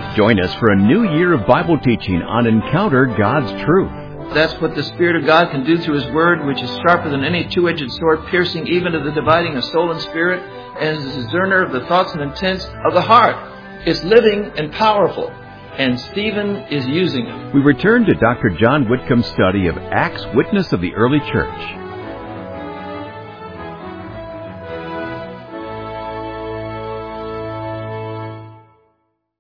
Join us for a new year of Bible teaching on Encounter God's Truth. That's what the Spirit of God can do through His Word, which is sharper than any two-edged sword, piercing even to the dividing of soul and spirit, and is a discerner of the thoughts and intents of the heart. It's living and powerful, and Stephen is using it. We return to Dr. John Whitcomb's study of Acts Witness of the Early Church.